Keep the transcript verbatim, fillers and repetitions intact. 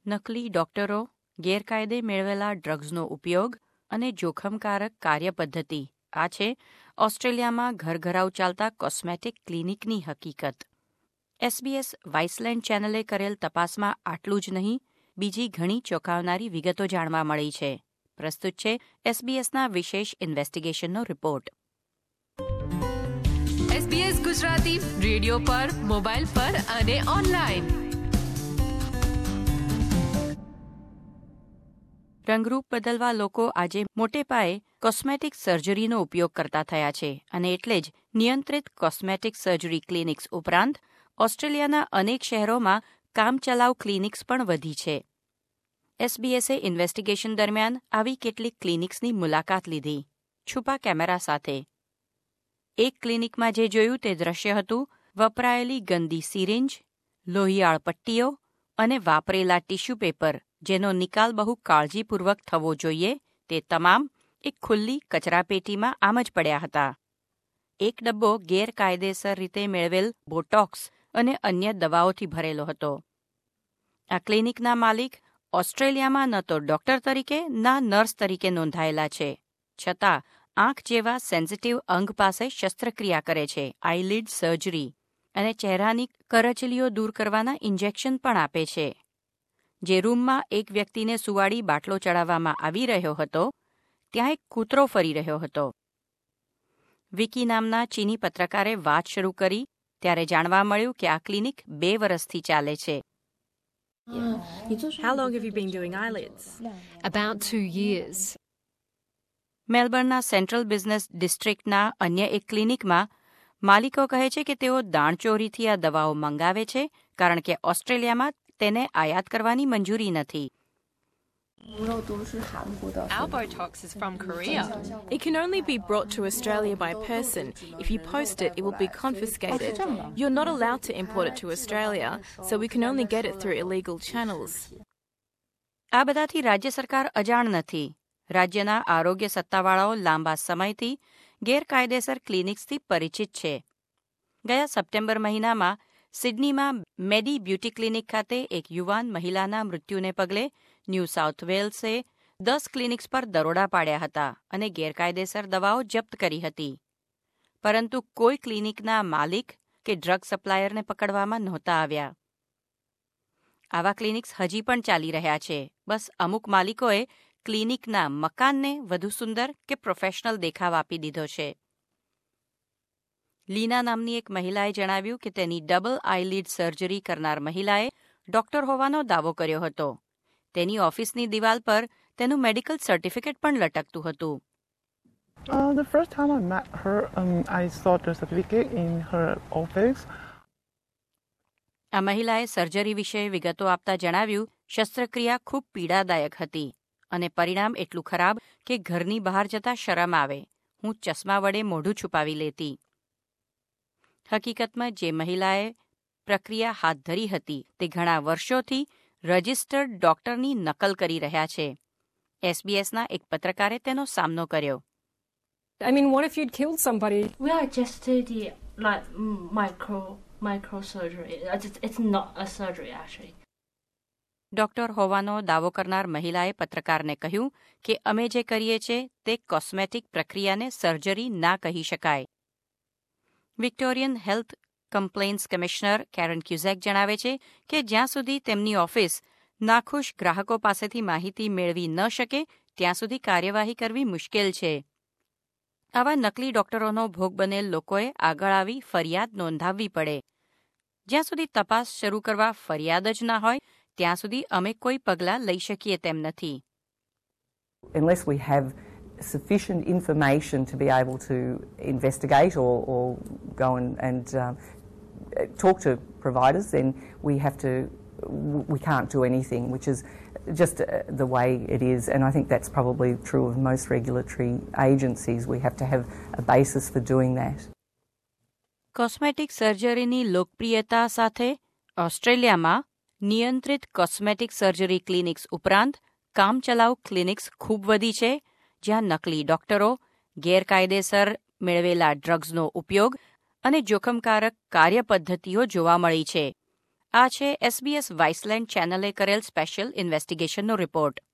નકલી ડોક્ટરો, ગેરકાયદે મેળવેલા ડ્રગ્સનો ઉપયોગ અને જોખમકારક કાર્યપદ્ધતિ આ છે ઓસ્ટ્રેલિયામાં ઘરઘરાવ ચાલતા કોસ્મેટિક ક્લિનિકની હકીકત. એસબીએસ વાઇસલેન્ડ ચેનલે કરેલ તપાસમાં આટલું જ નહીં, બીજી ઘણી ચોંકાવનારી વિગતો જાણવા મળી છે. પ્રસ્તુત છે એસબીએસના વિશેષ ઇન્વેસ્ટિગેશનનો રિપોર્ટ. એસબીએસ ગુજરાતી રેડિયો પર, મોબાઈલ પર અને ઓનલાઈન. રંગરૂપ બદલવા લોકો આજે મોટે પાયે કોસ્મેટિક સર્જરીનો ઉપયોગ કરતા થયા છે અને એટલે જ નિયંત્રિત કોસ્મેટિક સર્જરી ક્લિનિક્સ ઉપરાંત ઓસ્ટ્રેલિયાના અનેક શહેરોમાં કામચલાઉ ક્લિનિક્સ પણ વધી છે. એસબીએસે ઇન્વેસ્ટિગેશન દરમિયાન આવી કેટલીક ક્લિનિક્સની મુલાકાત લીધી, છુપા કેમેરા સાથે. એક ક્લિનિકમાં જે જોયું તે દ્રશ્ય હતું વપરાયેલી ગંદી સિરિંજ, લોહિયાળ પટ્ટીઓ અને વાપરેલા ટીશ્યુ પેપર જેનો નિકાલ બહુ કાળજીપૂર્વક થવો જોઈએ તે તમામ એક ખુલ્લી કચરાપેટીમાં આમ જ પડ્યા હતા. એક ડબ્બો ગેરકાયદેસર રીતે મેળવેલ બોટોક્સ અને અન્ય દવાઓથી ભરેલો હતો. આ ક્લિનિકના માલિક ઓસ્ટ્રેલિયામાં ન તો ડોક્ટર તરીકે ના નર્સ તરીકે નોંધાયેલા છે, છતાં આંખ જેવા સેન્સિટિવ અંગ પાસે શસ્ત્રક્રિયા કરે છે, આઈલિડ સર્જરી, અને ચહેરાની કરચલીઓ દૂર કરવાના ઇન્જેક્શન પણ આપે છે. જે રૂમમાં એક વ્યક્તિને સુવાડી બાટલો ચડાવવામાં આવી રહ્યો હતો ત્યાં એક કૂતરો ફરી રહ્યો હતો. વિકી નામના ચીની પત્રકારે વાત શરૂ કરી ત્યારે જાણવા મળ્યું કે આ ક્લિનિક બે વર્ષથી ચાલે છે. How long have you been doing eyelids? About two years. મેલબર્નના સેન્ટ્રલ બિઝનેસ ડિસ્ટ્રિક્ટના અન્ય એક ક્લિનિકમાં માલિકો કહે છે કે તેઓ દાણચોરીથી આ દવાઓ મંગાવે છે કારણ કે ઓસ્ટ્રેલિયામાં તેને આયાત કરવાની મંજૂરી નથી. Our Botox is from Korea. It can only be brought to Australia by person. If you post it, it will be confiscated. You're not allowed to import it to Australia, so we can only get it through illegal channels. આ બધાથી રાજ્ય સરકાર અજાણ નથી. રાજ્યના આરોગ્ય સત્તાવાળાઓ લાંબા સમયથી ગેરકાયદેસર ક્લિનિક્સથી પરિચિત છે. ગયા સપ્ટેમ્બર મહિનામાં સિડનીમાં મેડી બ્યુટી ક્લિનિક ખાતે એક યુવાન મહિલાના મૃત્યુને પગલે ન્યૂ સાઉથ વેલ્સે દસ ક્લિનિક્સ પર દરોડા પાડ્યા હતા અને ગેરકાયદેસર દવાઓ જપ્ત કરી હતી. પરંતુ કોઈ ક્લિનિકના માલિક કે ડ્રગ સપ્લાયરને પકડવામાં નહોતા આવ્યા. આવા ક્લિનિક્સ હજી પણ ચાલી રહ્યા છે. બસ અમુક માલિકોએ ક્લિનિકના મકાનને વધુ સુંદર કે પ્રોફેશનલ દેખાવ આપી દીધો છે. લીના નામની એક મહિલાએ જણાવ્યું કે તેની ડબલ આઈલિડ સર્જરી કરનાર મહિલાએ ડોક્ટર હોવાનો દાવો કર્યો હતો. તેની ઓફિસની દિવાલ પર તેનું મેડિકલ સર્ટિફિકેટ પણ લટકતું હતું. Uh, the first time I met her, um, I saw the certificate in her office. આ મહિલાએ સર્જરી વિશે વિગતો આપતા જણાવ્યું, શસ્ત્રક્રિયા ખૂબ પીડાદાયક હતી અને પરિણામ એટલું ખરાબ કે ઘરની બહાર જતા શરમ આવે. હું ચશ્મા વડે મોઢું છુપાવી લેતી. હકીકતમાં જે મહિલાએ પ્રક્રિયા હાથ ધરી હતી તે ઘણા વર્ષોથી રજિસ્ટર્ડ ડોક્ટરની નકલ કરી રહ્યા છે. એસબીએસના એક પત્રકારે તેનો સામનો કર્યો. I mean, what if you'd killed somebody? We are just the like micro micro surgery. It's, it's not a surgery actually. Doctor હોવાનો દાવો કરનાર મહિલાએ પત્રકારને કહ્યું કે અમે જે કરીએ છીએ તે કોસ્મેટિક પ્રક્રિયાને સર્જરી ના કહી શકાય. Victorian health complaints commissioner Karen Cusack જણાવે છે કે જ્યાં સુધી તેમની ઓફિસ નાખુશ ગ્રાહકો પાસેથી માહિતી મેળવી ન શકે ત્યાં સુધી કાર્યવાહી કરવી મુશ્કેલ છે. આવા નકલી ડોક્ટરોનો ભોગ બનેલ લોકોએ આગળ આવી ફરિયાદ નોંધાવવી પડે. જ્યાં સુધી તપાસ શરૂ કરવા ફરિયાદ જ ના હોય ત્યાં સુધી અમે કોઈ પગલાં લઈ શકીએ તેમ નથી. Unless we have sufficient information to be able to investigate or, or go and, and uh, talk to providers, then we have to, we can't do anything, which is just uh, the way it is. And I think that's probably true of most regulatory agencies. We have to have a basis for doing that. Cosmetic સર્જરીની લોકપ્રિયતા સાથે ઓસ્ટ્રેલિયામાં નિયંત્રિત cosmetic surgery clinics ઉપરાંત કામચલાઉ clinics ખૂબ વધી છે, જ્યાં નકલી ડોક્ટરો, ગેરકાયદેસર મેળવેલા ડ્રગ્સનો ઉપયોગ અને જોખમકારક કાર્યપદ્ધતિઓ જોવા મળી છે. આ છે એસબીએસ વાઇસલેન્ડ ચેનલે કરેલ સ્પેશિયલ ઇન્વેસ્ટિગેશનનો રિપોર્ટ.